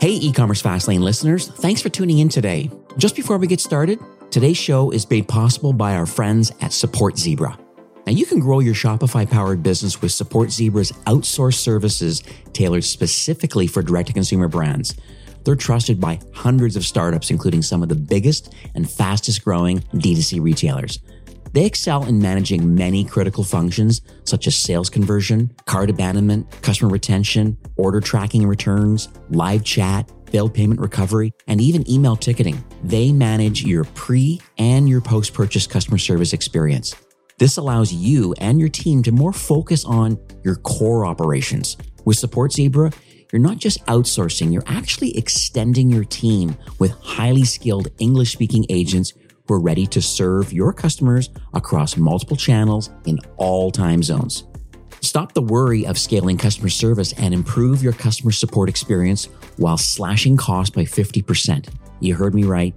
Hey, e-commerce Fastlane listeners, thanks for tuning in today. Just before we get started, today's show is made possible by our friends at Support Zebra. Now, you can grow your Shopify-powered business with Support Zebra's outsourced services tailored specifically for direct-to-consumer brands. They're trusted by hundreds of startups, including some of the biggest and fastest-growing D2C retailers. They excel in managing many critical functions such as sales conversion, cart abandonment, customer retention, order tracking and returns, live chat, failed payment recovery, and even email ticketing. They manage your pre- and your post-purchase customer service experience. This allows you and your team to more focus on your core operations. With Support Zebra, you're not just outsourcing, you're actually extending your team with highly skilled English-speaking agents who are ready to serve your customers across multiple channels in all time zones. Stop the worry of scaling customer service and improve your customer support experience while slashing costs by 50%. You heard me right,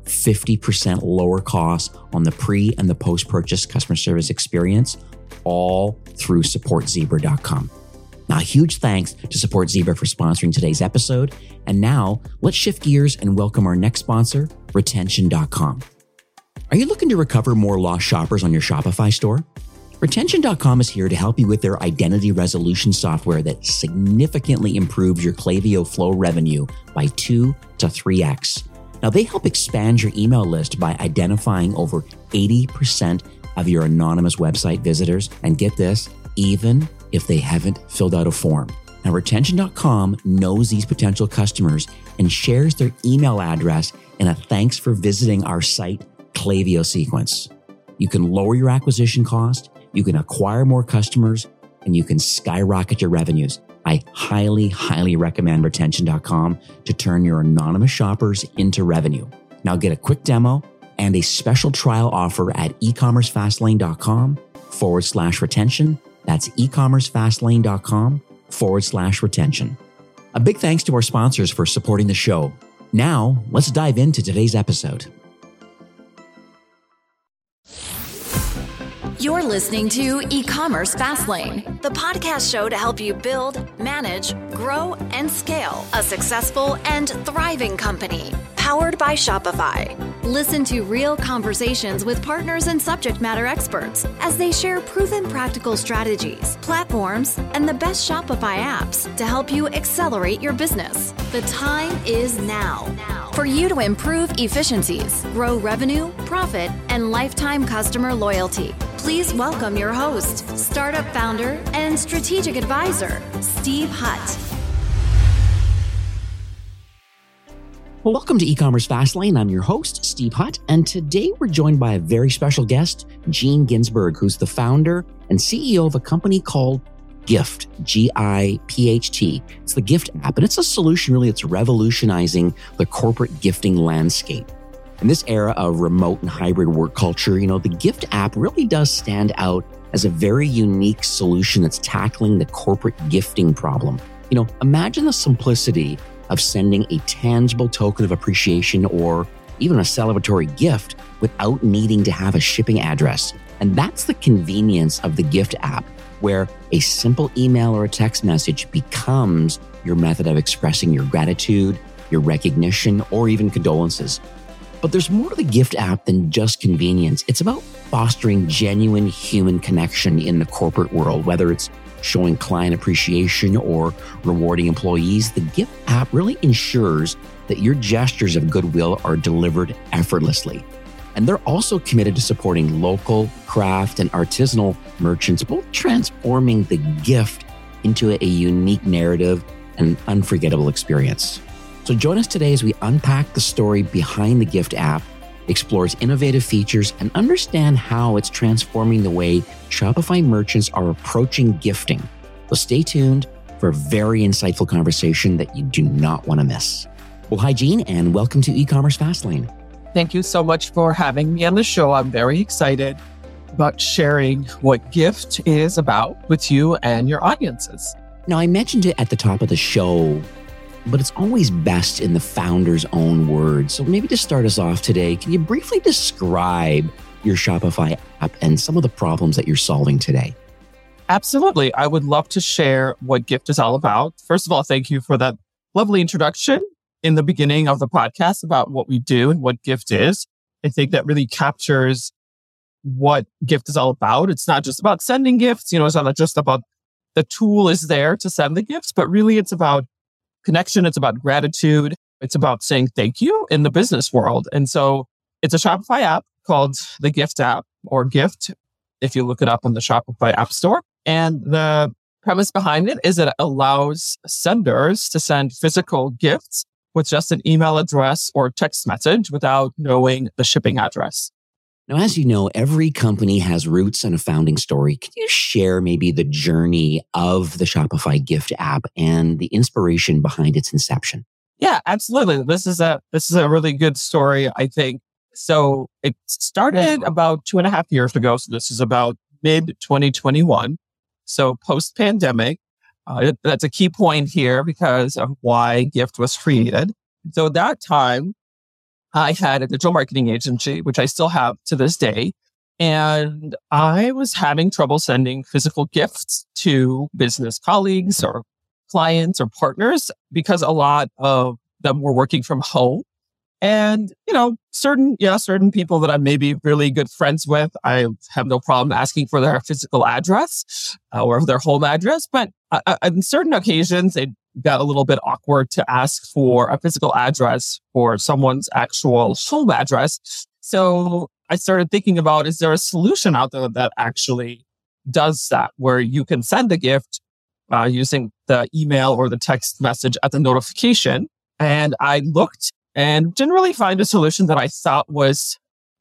50% lower costs on the pre- and the post-purchase customer service experience, all through supportzebra.com. Now, a huge thanks to Support Zebra for sponsoring today's episode. And now, let's shift gears and welcome our next sponsor, Retention.com. Are you looking to recover more lost shoppers on your Shopify store? Retention.com is here to help you with their identity resolution software that significantly improves your Klaviyo Flow revenue by 2 to 3x. Now, they help expand your email list by identifying over 80% of your anonymous website visitors. And get this, even if they haven't filled out a form. Now, Retention.com knows these potential customers and shares their email address in a thanks for visiting our site Klaviyo sequence. You can lower your acquisition cost, you can acquire more customers, and you can skyrocket your revenues. I highly recommend Retention.com to turn your anonymous shoppers into revenue. Now get a quick demo and a special trial offer at ecommercefastlane.com/retention. That's ecommercefastlane.com/retention. A big thanks to our sponsors for supporting the show. Now, let's dive into today's episode. You're listening to E-commerce Fastlane, the podcast show to help you build, manage, grow, and scale a successful and thriving company, powered by Shopify. Listen to real conversations with partners and subject matter experts as they share proven practical strategies, platforms, and the best Shopify apps to help you accelerate your business. The time is now for you to improve efficiencies, grow revenue, profit, and lifetime customer loyalty. Please welcome your host, startup founder, and strategic advisor, Steve Hutt. Well, welcome to E-commerce Fastlane. I'm your host, Steve Hutt, and today we're joined by a very special guest, Gene Ginsberg, who's the founder and CEO of a company called Gift, G-I-P-H-T. It's the Gift app, and it's a solution really that's revolutionizing the corporate gifting landscape. In this era of remote and hybrid work culture, the Gift app really does stand out as a very unique solution that's tackling the corporate gifting problem. Imagine the simplicity of sending a tangible token of appreciation or even a celebratory gift without needing to have a shipping address. And that's the convenience of the Gift app, where a simple email or a text message becomes your method of expressing your gratitude, your recognition, or even condolences. But there's more to the Gift app than just convenience. It's about fostering genuine human connection in the corporate world, whether it's showing client appreciation or rewarding employees. The Gift app really ensures that your gestures of goodwill are delivered effortlessly. And they're also committed to supporting local, craft, and artisanal merchants, both transforming the gift into a unique narrative and an unforgettable experience. So join us today as we unpack the story behind the Gift app, explores innovative features, and understand how it's transforming the way Shopify merchants are approaching gifting. So stay tuned for a very insightful conversation that you do not want to miss. Well, hi, Gene, and welcome to E-commerce Fastlane. Thank you so much for having me on the show. I'm very excited about sharing what Gift is about with you and your audiences. Now, I mentioned it at the top of the show, but it's always best in the founder's own words. So maybe to start us off today, can you briefly describe your Shopify app and some of the problems that you're solving today? Absolutely. I would love to share what Gift is all about. First of all, thank you for that lovely introduction. in the beginning of the podcast about what we do and what Gift is. I think that really captures what Gift is all about. It's not just about sending gifts, it's not just about the tool is there to send the gifts, but really it's about connection. It's about gratitude. It's about saying thank you in the business world. And so it's a Shopify app called the Gift app or Gift, if you look it up on the Shopify App Store. And the premise behind it is that it allows senders to send physical gifts with just an email address or text message without knowing the shipping address. Now, as you know, every company has roots and a founding story. Can you share maybe the journey of the Shopify Gift app and the inspiration behind its inception? Yeah, absolutely. This is a really good story, I think. So it started about 2.5 years ago. So this is about mid 2021. So post pandemic, that's a key point here because of why Gift was created. So at that time, I had a digital marketing agency, which I still have to this day. And I was having trouble sending physical gifts to business colleagues or clients or partners because a lot of them were working from home. And, certain people that I'm maybe really good friends with, I have no problem asking for their physical address or their home address. But on certain occasions, it got a little bit awkward to ask for a physical address for someone's actual home address. So I started thinking about, is there a solution out there that actually does that, where you can send a gift using the email or the text message at the notification? And I looked and didn't really find a solution that I thought was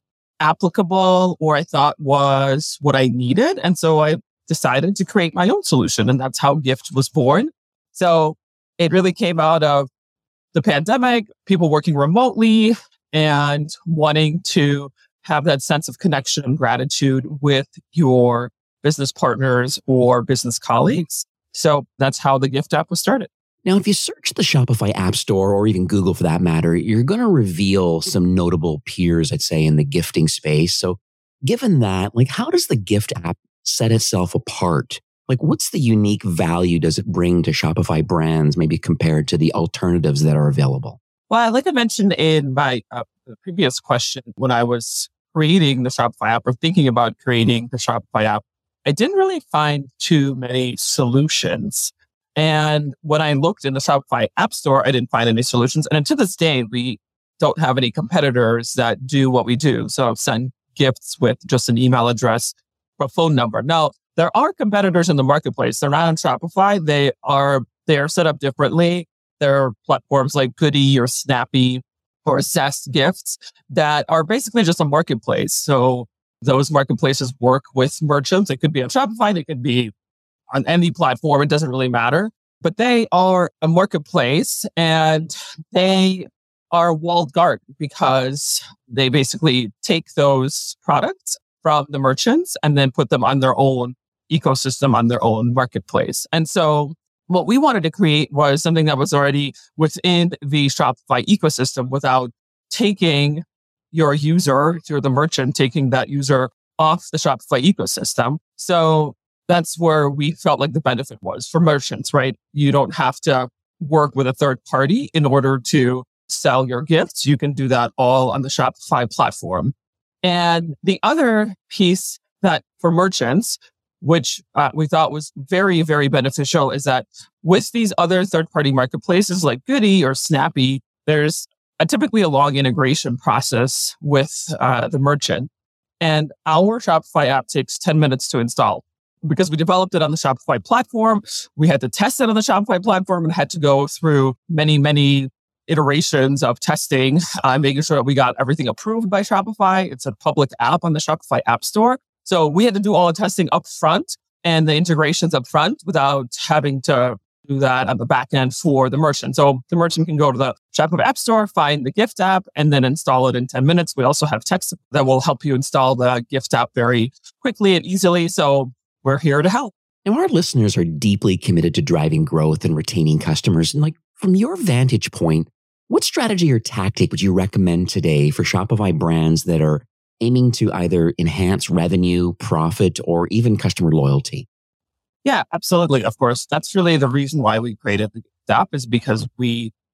applicable or I thought was what I needed. And so I decided to create my own solution. And that's how Gift was born. So it really came out of the pandemic, people working remotely and wanting to have that sense of connection and gratitude with your business partners or business colleagues. So that's how the Gift app was started. Now, if you search the Shopify App Store or even Google for that matter, you're going to reveal some notable peers, I'd say, in the gifting space. So given that, how does the Gift app set itself apart? What's the unique value does it bring to Shopify brands, maybe compared to the alternatives that are available? Well, like I mentioned in my previous question, when I was creating the Shopify app or thinking about creating the Shopify app, I didn't really find too many solutions. And when I looked in the Shopify App Store, I didn't find any solutions. And to this day, we don't have any competitors that do what we do. So send gifts with just an email address or phone number. Now, there are competitors in the marketplace. They're not on Shopify. They are set up differently. There are platforms like Goody or Snappy or Zest Gifts that are basically just a marketplace. So those marketplaces work with merchants. It could be on Shopify. They could be on any platform. It doesn't really matter. But they are a marketplace and they are walled garden because they basically take those products from the merchants and then put them on their own ecosystem, on their own marketplace. And so what we wanted to create was something that was already within the Shopify ecosystem without taking your user, if you're the merchant, taking that user off the Shopify ecosystem. So that's where we felt like the benefit was for merchants, right? You don't have to work with a third party in order to sell your gifts. You can do that all on the Shopify platform. And the other piece that for merchants, which we thought was very, very beneficial, is that with these other third-party marketplaces like Goody or Snappy, there's typically a long integration process with the merchant. And our Shopify app takes 10 minutes to install. Because we developed it on the Shopify platform, we had to test it on the Shopify platform and had to go through many, many iterations of testing, making sure that we got everything approved by Shopify. It's a public app on the Shopify App Store. So we had to do all the testing up front and the integrations up front without having to do that on the back end for the merchant. So the merchant can go to the Shopify App Store, find the Gift app, and then install it in 10 minutes. We also have text that will help you install the Gift app very quickly and easily. So we're here to help. Now, our listeners are deeply committed to driving growth and retaining customers. And from your vantage point, what strategy or tactic would you recommend today for Shopify brands that are aiming to either enhance revenue, profit, or even customer loyalty? Yeah, absolutely. Of course, that's really the reason why we created the app, is because we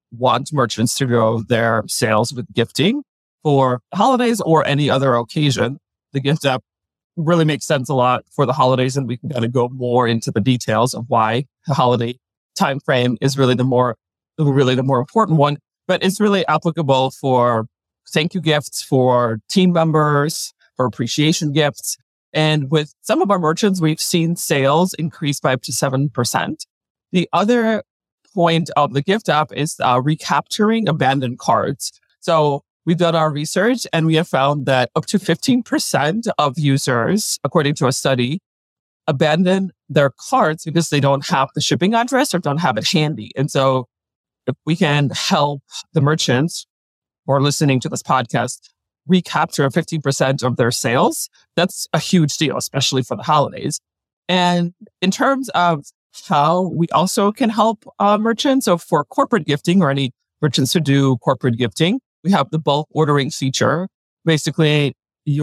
want merchants to grow their sales with gifting for holidays or any other occasion. The gift app really makes sense a lot for the holidays, and we can kind of go more into the details of why the holiday time frame is really the more important one. But it's really applicable for thank you gifts, for team members, for appreciation gifts. And with some of our merchants, we've seen sales increase by up to 7%. The other point of the gift app is recapturing abandoned cards. So we've done our research and we have found that up to 15% of users, according to a study, abandon their cards because they don't have the shipping address or don't have it handy. And so if we can help the merchants who are listening to this podcast recapture 15% of their sales, that's a huge deal, especially for the holidays. And in terms of how we also can help merchants, so for corporate gifting or any merchants who do corporate gifting, we have the bulk ordering feature. Basically,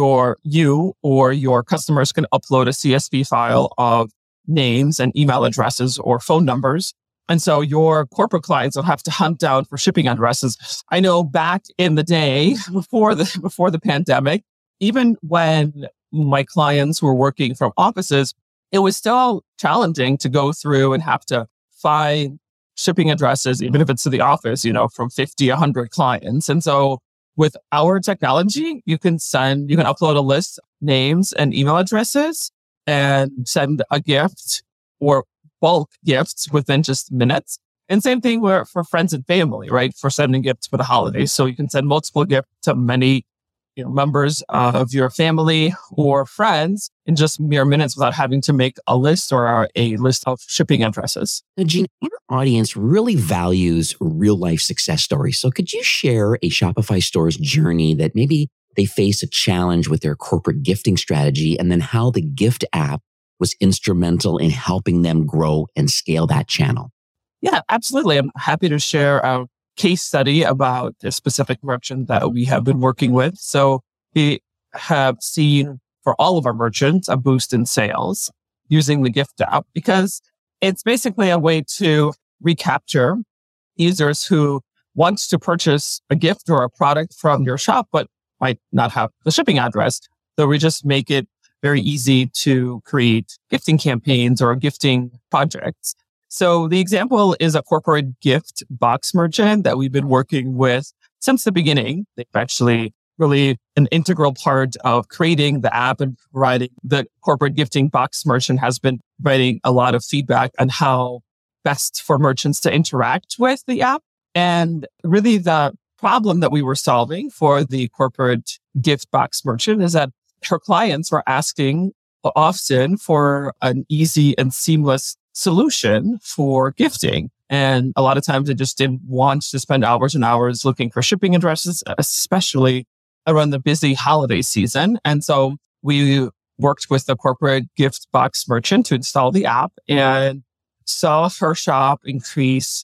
you or your customers can upload a CSV file of names and email addresses or phone numbers. And so your corporate clients don't have to hunt down for shipping addresses. I know back in the day before the pandemic, even when my clients were working from offices, it was still challenging to go through and have to find shipping addresses, even if it's to the office, from 50, 100 clients. And so with our technology, you can upload a list, names and email addresses and send a gift or bulk gifts within just minutes. And same thing for friends and family, right? For sending gifts for the holidays. So you can send multiple gifts to many members of your family or friends in just mere minutes without having to make a list or a list of shipping addresses. Now, Gene, our audience really values real life success stories. So could you share a Shopify store's journey that maybe they face a challenge with their corporate gifting strategy and then how the gift app was instrumental in helping them grow and scale that channel? Yeah, absolutely. I'm happy to share a case study about a specific merchant that we have been working with. So we have seen for all of our merchants a boost in sales using the gift app because it's basically a way to recapture users who want to purchase a gift or a product from your shop, but might not have the shipping address. So we just make it very easy to create gifting campaigns or gifting projects. So the example is a corporate gift box merchant that we've been working with since the beginning. They've actually really an integral part of creating the app and providing the corporate gifting box merchant has been providing a lot of feedback on how best for merchants to interact with the app. And really the problem that we were solving for the corporate gift box merchant is that her clients were asking often for an easy and seamless solution for gifting. And a lot of times they just didn't want to spend hours and hours looking for shipping addresses, especially around the busy holiday season. And so we worked with the corporate gift box merchant to install the app and saw her shop increase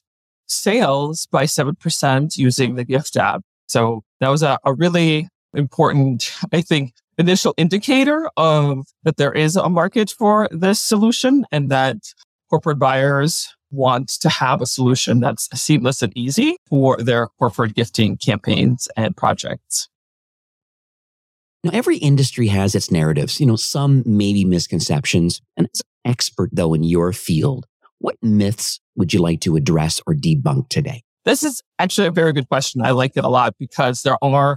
sales by 7% using the gift app. So that was a really important, I think, initial indicator of that there is a market for this solution and that corporate buyers want to have a solution that's seamless and easy for their corporate gifting campaigns and projects. Now, every industry has its narratives, some maybe misconceptions. And as an expert, though, in your field, what myths would you like to address or debunk today? This is actually a very good question. I like it a lot because there are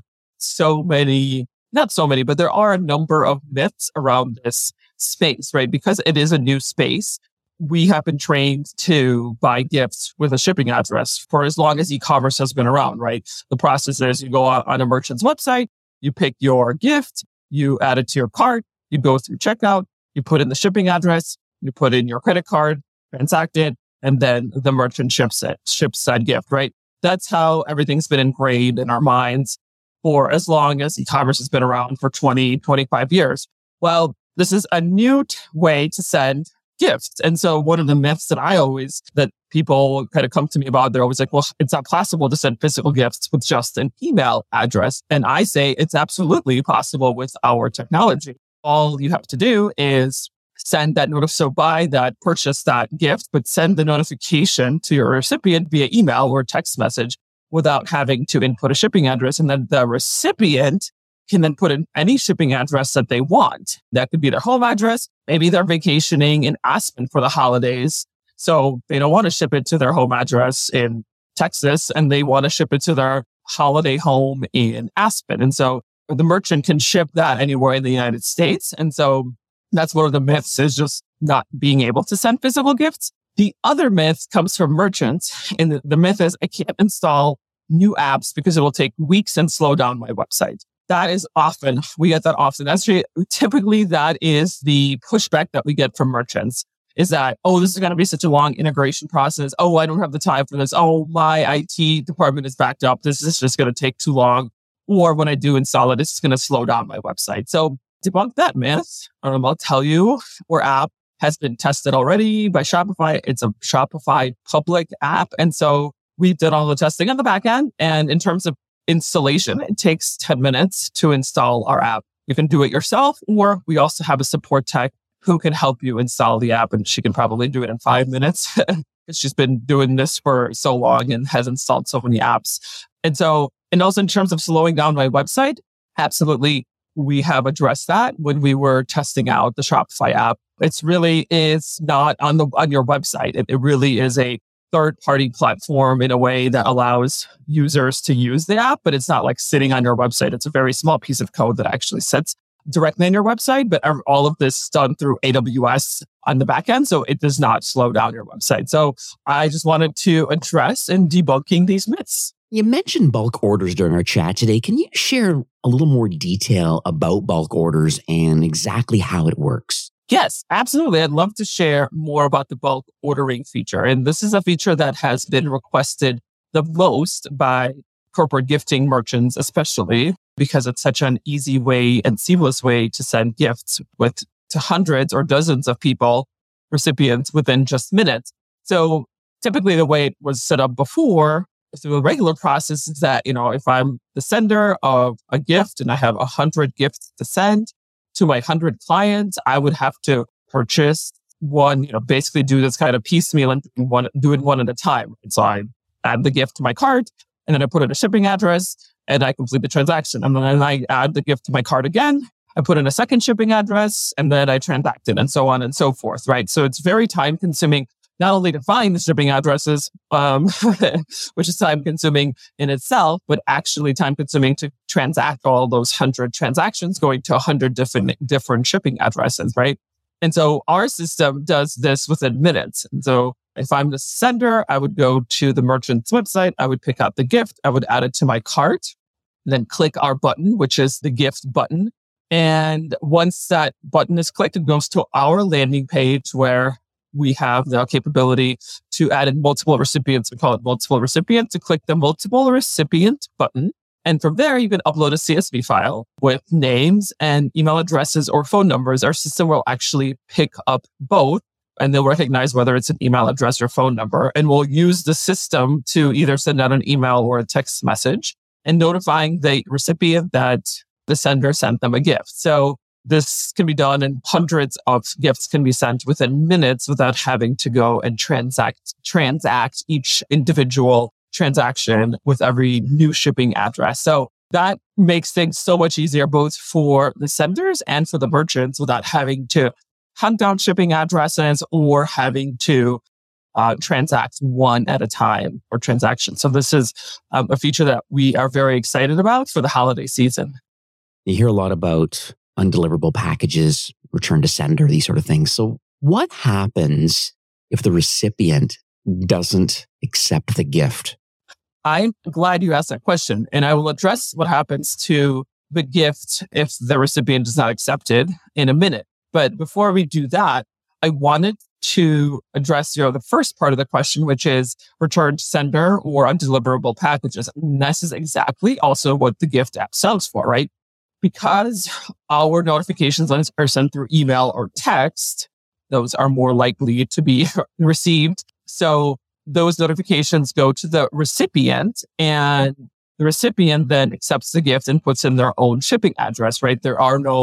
not so many, but there are a number of myths around this space, right? Because it is a new space. We have been trained to buy gifts with a shipping address for as long as e-commerce has been around, right? The process is you go on a merchant's website, you pick your gift, you add it to your cart, you go through checkout, you put in the shipping address, you put in your credit card, transact it, and then the merchant ships that gift, right? That's how everything's been ingrained in our minds for as long as e-commerce has been around for 20, 25 years. Well, this is a new way to send gifts. And so one of the myths that people kind of come to me about, they're always like, well, it's not possible to send physical gifts with just an email address. And I say it's absolutely possible with our technology. All you have to do is send that notice, so buy that, purchase that gift, but send the notification to your recipient via email or text message without having to input a shipping address. And then the recipient can then put in any shipping address that they want. That could be their home address. Maybe they're vacationing in Aspen for the holidays, so they don't want to ship it to their home address in Texas, and they want to ship it to their holiday home in Aspen. And so the merchant can ship that anywhere in the United States. And so that's one of the myths, is just not being able to send physical gifts. The other myth comes from merchants. And the myth is, I can't install new apps because it will take weeks and slow down my website. That is often, we get that often. Actually, typically that is the pushback that we get from merchants, is that, oh, this is going to be such a long integration process. Oh, I don't have the time for this. Oh, my IT department is backed up. This is just going to take too long. Or when I do install it, it's going to slow down my website. So debunk that myth. I'll tell you, our app has been tested already by Shopify. It's a Shopify public app. And so we did all the testing on the back end. And in terms of installation, it takes 10 minutes to install our app. You can do it yourself, or we also have a support tech who can help you install the app. And she can probably do it in 5 minutes because she's been doing this for so long and has installed so many apps. And also in terms of slowing down my website, absolutely, we have addressed that when we were testing out the Shopify app. It's really is not on your website. It really is a third-party platform in a way that allows users to use the app, but it's not like sitting on your website. It's a very small piece of code that actually sits directly on your website, but all of this is done through AWS on the back end, so it does not slow down your website. So I just wanted to address and debunking these myths. You mentioned bulk orders during our chat today. Can you share a little more detail about bulk orders and exactly how it works? Yes, absolutely. I'd love to share more about the bulk ordering feature. And this is a feature that has been requested the most by corporate gifting merchants, especially because it's such an easy way and seamless way to send gifts to hundreds or dozens of people, recipients, within just minutes. So typically the way it was set up before through a regular process is that, if I'm the sender of a gift and I have 100 gifts to send to my 100 clients, I would have to purchase one, basically do this kind of piecemeal and do it one at a time. So I add the gift to my cart, and then I put in a shipping address, and I complete the transaction. And then I add the gift to my cart again. I put in a second shipping address, and then I transact it, and so on and so forth, right? So it's very time consuming, not only to find the shipping addresses, which is time consuming in itself, but actually time consuming to transact all those 100 transactions going to 100 different shipping addresses, right? And so our system does this within minutes. And so if I'm the sender, I would go to the merchant's website, I would pick out the gift, I would add it to my cart, then click our button, which is the gift button. And once that button is clicked, it goes to our landing page where we have the capability to add in multiple recipients. We call it multiple recipient. To click the multiple recipient button. And from there, you can upload a CSV file with names and email addresses or phone numbers. Our system will actually pick up both, and they'll recognize whether it's an email address or phone number. And we'll use the system to either send out an email or a text message and notifying the recipient that the sender sent them a gift. So this can be done, and hundreds of gifts can be sent within minutes without having to go and transact each individual transaction with every new shipping address. So that makes things so much easier, both for the senders and for the merchants, without having to hunt down shipping addresses or having to transact one at a time or transaction. So this is a feature that we are very excited about for the holiday season. You hear a lot about undeliverable packages, return to sender, these sort of things. So what happens if the recipient doesn't accept the gift? I'm glad you asked that question, and I will address what happens to the gift if the recipient does not accept it in a minute. But before we do that, I wanted to address, the first part of the question, which is return to sender or undeliverable packages. And this is exactly also what the gift app sells for, right? Because our notifications are sent through email or text, those are more likely to be received. So those notifications go to the recipient, and the recipient then accepts the gift and puts in their own shipping address, right? There are no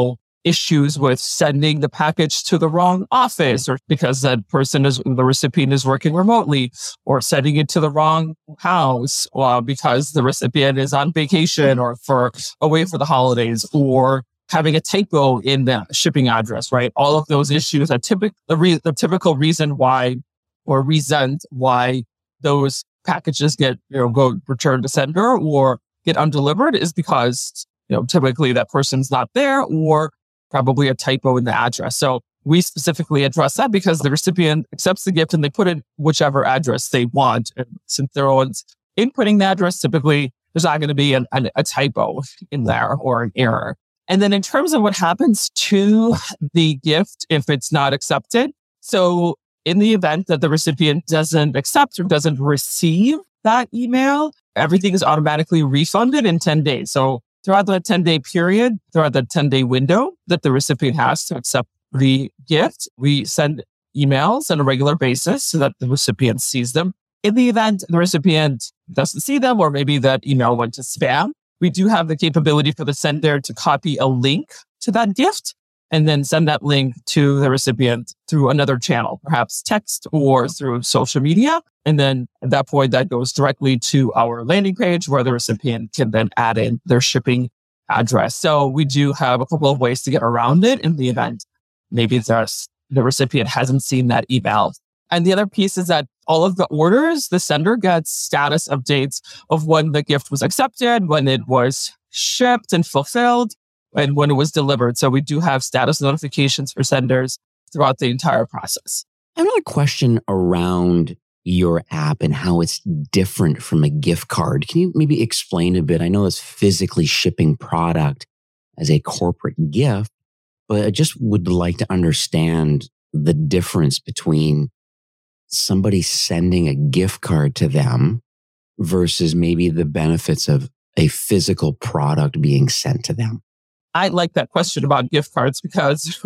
issues with sending the package to the wrong office, or because the recipient is working remotely, or sending it to the wrong house, because the recipient is on vacation or away for the holidays, or having a typo in the shipping address, right? All of those issues are the typical reason why, or reasons why those packages get, go return to sender or get undelivered is because, typically that person's not there, or probably a typo in the address. So we specifically address that because the recipient accepts the gift and they put in whichever address they want. And since they're always inputting the address, typically there's not going to be a typo in there or an error. And then in terms of what happens to the gift if it's not accepted. So in the event that the recipient doesn't accept or doesn't receive that email, everything is automatically refunded in 10 days. So throughout the 10-day period, throughout the 10-day window that the recipient has to accept the gift, we send emails on a regular basis so that the recipient sees them. In the event the recipient doesn't see them, or maybe that email went to spam, we do have the capability for the sender to copy a link to that gift and then send that link to the recipient through another channel, perhaps text or through social media. And then at that point, that goes directly to our landing page where the recipient can then add in their shipping address. So we do have a couple of ways to get around it in the event maybe the recipient hasn't seen that email. And the other piece is that all of the orders, the sender gets status updates of when the gift was accepted, when it was shipped and fulfilled, and when it was delivered. So we do have status notifications for senders throughout the entire process. I have another question around your app and how it's different from a gift card. Can you maybe explain a bit? I know it's physically shipping product as a corporate gift, but I just would like to understand the difference between somebody sending a gift card to them versus maybe the benefits of a physical product being sent to them. I like that question about gift cards because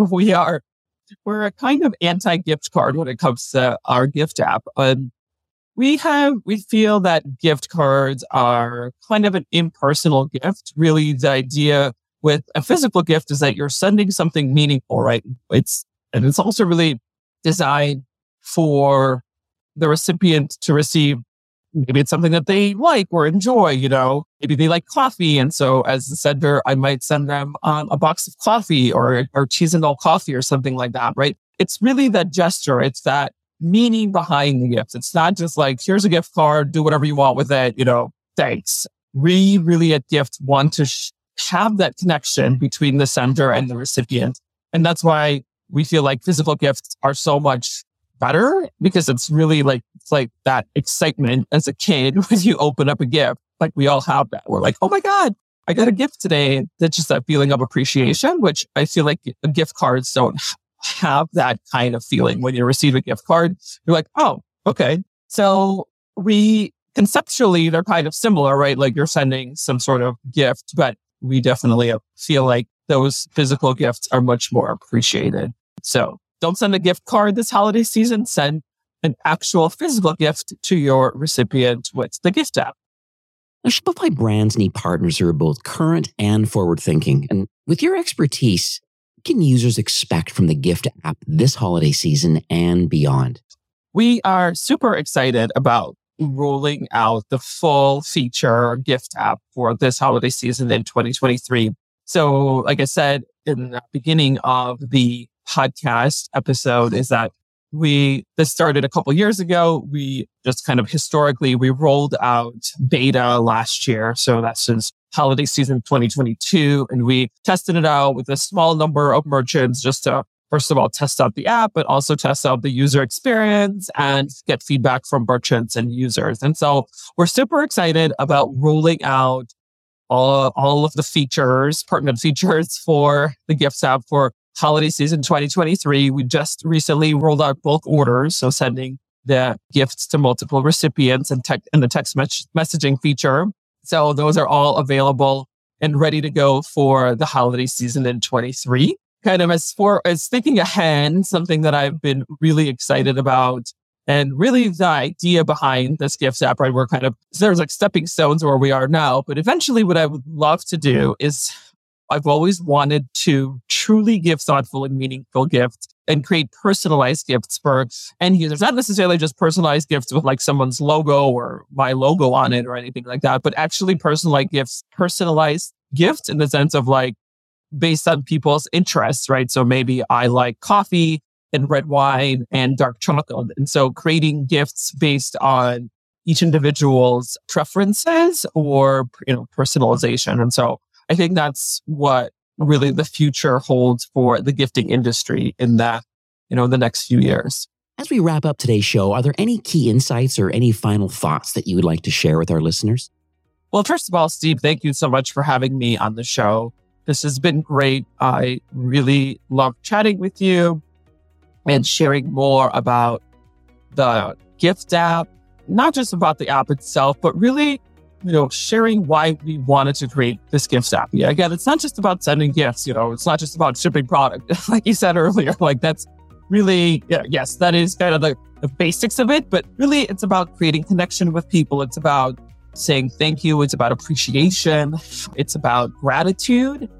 we're a kind of anti-gift card when it comes to our gift app. We feel that gift cards are kind of an impersonal gift. Really, the idea with a physical gift is that you're sending something meaningful, right? It's also really designed for the recipient to receive. Maybe it's something that they like or enjoy, maybe they like coffee. And so as the sender, I might send them a box of coffee or artisanal coffee or something like that, right? It's really that gesture. It's that meaning behind the gift. It's not just like, here's a gift card, do whatever you want with it, thanks. We really at Gift want to have that connection between the sender and the recipient. And that's why we feel like physical gifts are so much better, because it's really it's like that excitement as a kid when you open up a gift. Like we all have that. We're like, oh my God, I got a gift today. That's just that feeling of appreciation, which I feel like gift cards don't have that kind of feeling. When you receive a gift card, you're like, oh, okay. So conceptually, they're kind of similar, right? Like you're sending some sort of gift, but we definitely feel like those physical gifts are much more appreciated. So don't send a gift card this holiday season. Send an actual physical gift to your recipient with the gift app. Now, Shopify brands need partners who are both current and forward-thinking. And with your expertise, what can users expect from the gift app this holiday season and beyond? We are super excited about rolling out the full feature gift app for this holiday season in 2023. So, like I said in the beginning of the podcast episode, is that this started a couple years ago. We just kind of historically, we rolled out beta last year. So that's since holiday season 2022. And we tested it out with a small number of merchants just to, first of all, test out the app, but also test out the user experience and get feedback from merchants and users. And so we're super excited about rolling out all of the features, pertinent features for the Gifts app for holiday season 2023. We just recently rolled out bulk orders, so sending the gifts to multiple recipients and the text messaging feature. So those are all available and ready to go for the holiday season in 23. Kind of as thinking ahead, something that I've been really excited about, and really the idea behind this Gifts app, right? There's like stepping stones where we are now, but eventually what I would love to do is I've always wanted to truly give thoughtful and meaningful gifts and create personalized gifts for end users. Not necessarily just personalized gifts with like someone's logo or my logo on it or anything like that, but actually personalized gifts in the sense of like based on people's interests, right? So maybe I like coffee and red wine and dark chocolate. And so creating gifts based on each individual's preferences or, personalization. And so I think that's what really the future holds for the gifting industry in that, the next few years. As we wrap up today's show, are there any key insights or any final thoughts that you would like to share with our listeners? Well, first of all, Steve, thank you so much for having me on the show. This has been great. I really love chatting with you and sharing more about the Gift app, not just about the app itself, but really, sharing why we wanted to create this Gift app. Yeah, again, it's not just about sending gifts, it's not just about shipping product. Like you said earlier, like that's really, yes, that is kind of the basics of it, but really it's about creating connection with people. It's about saying thank you. It's about appreciation. It's about gratitude.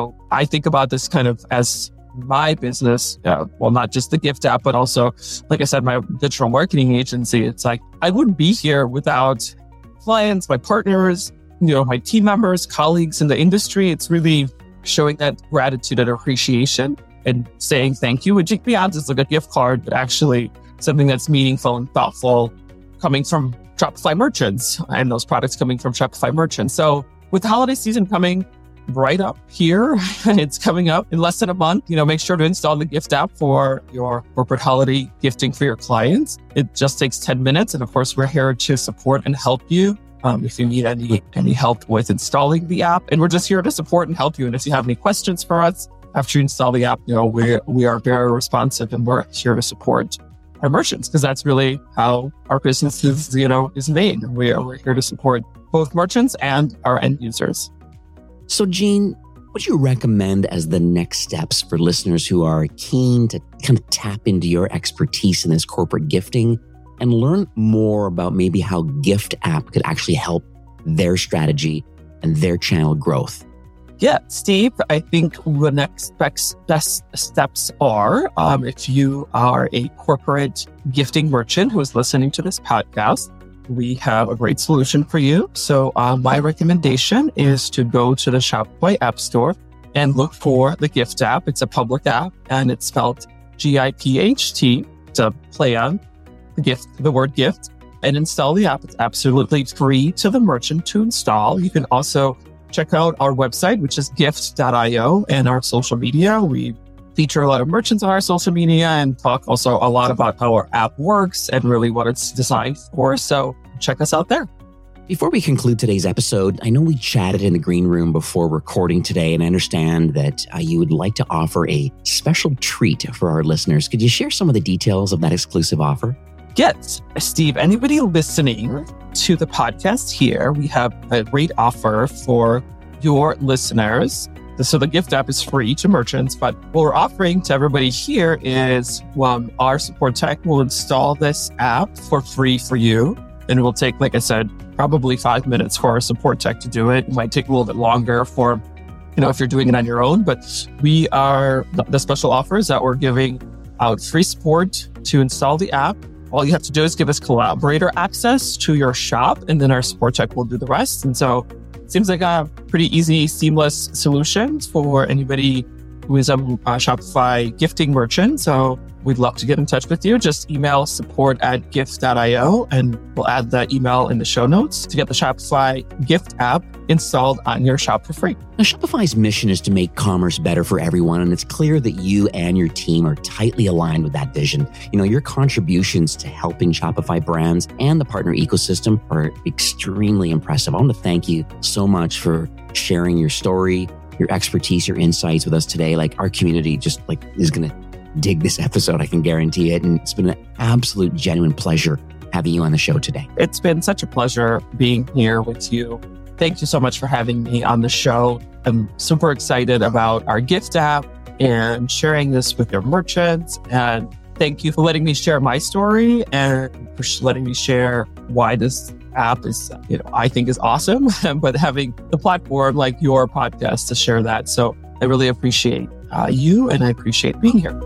I think about this kind of as my business, not just the Gift app, but also, like I said, my digital marketing agency. It's like, I wouldn't be here without clients, my partners, my team members, colleagues in the industry. It's really showing that gratitude and appreciation and saying thank you, which beyond just like a gift card, but actually something that's meaningful and thoughtful coming from Shopify merchants and those products coming from Shopify merchants. So with the holiday season coming right up here, it's coming up in less than a month, make sure to install the Gift app for your corporate holiday gifting for your clients. It just takes 10 minutes. And of course, we're here to support and help you. If you need any help with installing the app, and we're just here to support and help you. And if you have any questions for us after you install the app, we are very responsive and we're here to support our merchants because that's really how our business is made. We're here to support both merchants and our end users. So, Gene, what would you recommend as the next steps for listeners who are keen to kind of tap into your expertise in this corporate gifting and learn more about maybe how Gift app could actually help their strategy and their channel growth? Yeah, Steve, I think the next best steps are if you are a corporate gifting merchant who is listening to this podcast, we have a great solution for you. So my recommendation is to go to the Shopify App Store and look for the Gift app. It's a public app and it's spelled GIPHT to play on the word gift, and install the app. It's absolutely free to the merchant to install. You can also check out our website, which is gift.io, and our social media. We feature a lot of merchants on our social media and talk also a lot about how our app works and really what it's designed for. So check us out there. Before we conclude today's episode, I know we chatted in the green room before recording today, and I understand that you would like to offer a special treat for our listeners. Could you share some of the details of that exclusive offer? Yes, Steve, anybody listening to the podcast here, we have a great offer for your listeners. So the Gift app is free to merchants, but what we're offering to everybody here is our support tech will install this app for free for you. And it will take, like I said, probably 5 minutes for our support tech to do it. It might take a little bit longer for, if you're doing it on your own. But the special offer is that we're giving out free support to install the app. All you have to do is give us collaborator access to your shop, and then our support tech will do the rest. And so it seems like a pretty easy, seamless solution for anybody who is a Shopify gifting merchant. So we'd love to get in touch with you. Just email support@gift.io, and we'll add that email in the show notes to get the Shopify Gift app installed on your shop for free. Now, Shopify's mission is to make commerce better for everyone, and it's clear that you and your team are tightly aligned with that vision. Your contributions to helping Shopify brands and the partner ecosystem are extremely impressive. I want to thank you so much for sharing your story, your expertise, your insights with us today. Our community just is going to dig this episode. I can guarantee it. And it's been an absolute genuine pleasure having you on the show today. It's been such a pleasure being here with you. Thank you so much for having me on the show. I'm super excited about our Gift app and sharing this with your merchants. And thank you for letting me share my story and for letting me share why this app is, I think is awesome, but having the platform like your podcast to share that. So I really appreciate you, and I appreciate being here.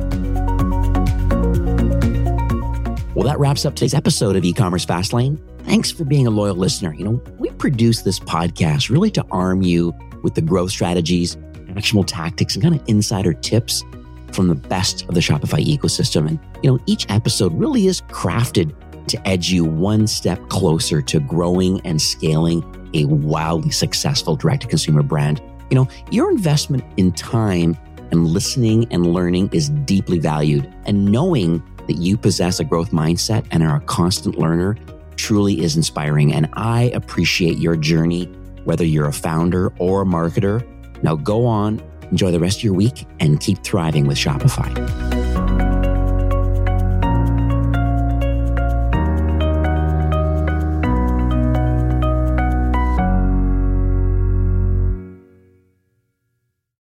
Well, that wraps up today's episode of E-commerce Fastlane. Thanks for being a loyal listener. We produce this podcast really to arm you with the growth strategies, actionable tactics, and kind of insider tips from the best of the Shopify ecosystem. And, each episode really is crafted to edge you one step closer to growing and scaling a wildly successful direct-to-consumer brand. Your investment in time and listening and learning is deeply valued. And knowing that you possess a growth mindset and are a constant learner truly is inspiring. And I appreciate your journey, whether you're a founder or a marketer. Now go on, enjoy the rest of your week, and keep thriving with Shopify.